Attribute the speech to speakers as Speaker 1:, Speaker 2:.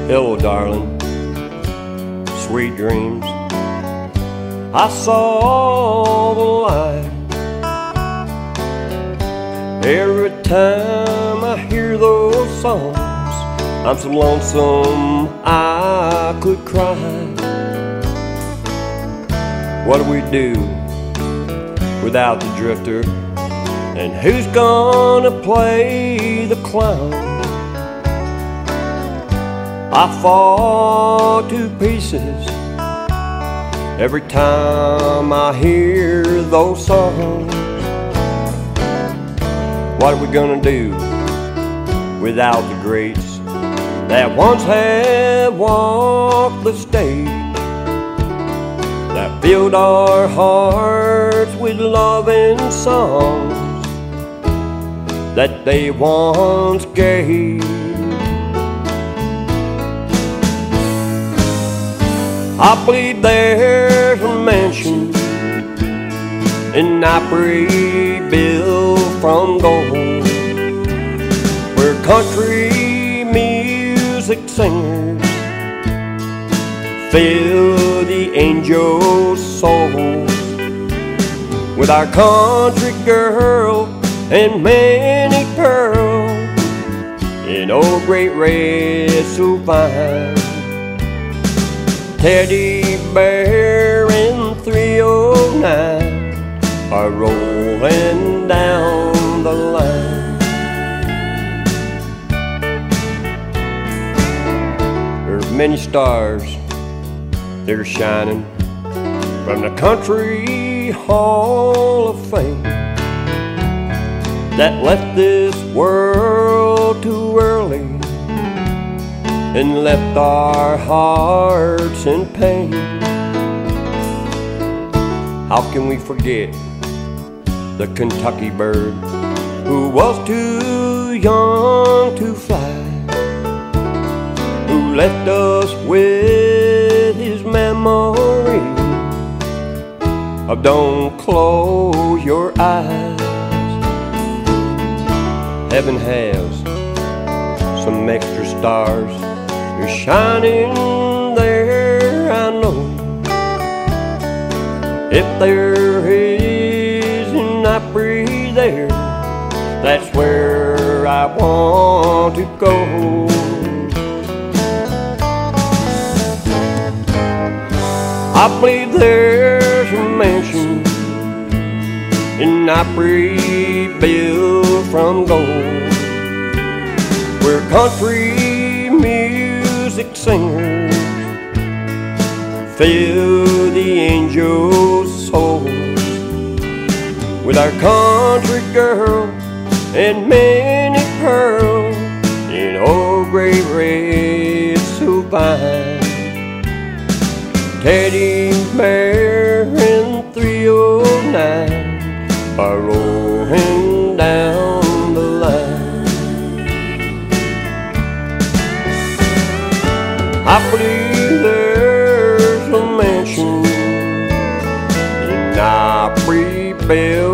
Speaker 1: Hello, darling, sweet dreams. I saw the light. Every time I hear those songs, I'm so lonesome I could cry. What do we do without the drifter? And who's gonna play the clown? I fall to pieces every time I hear those songs. What are we gonna do without the greats that once have walked the stage, that filled our hearts with love and songs that they once gave? I believe there's a mansion in Opry built from gold, where country music singers fill the angel's souls with our country girl and many pearls in old great red so fine. Teddy Bear and 309 are rolling down the line. There's many stars that are shining from the Country Hall of Fame that left this world too early and left our hearts in pain. How can we forget the Kentucky bird who was too young to fly, who left us with his memory of "Don't close your eyes"? Heaven has some extra stars. You're shining there, I know. If there is an Opry there, that's where I want to go. I believe there's a mansion in Opry built from gold, where country music singers fill the angel's souls with our country girl and many pearls in old great red so fine. Teddy Bear and 309 are rolling down the line. I believe there's a mansion in Opry built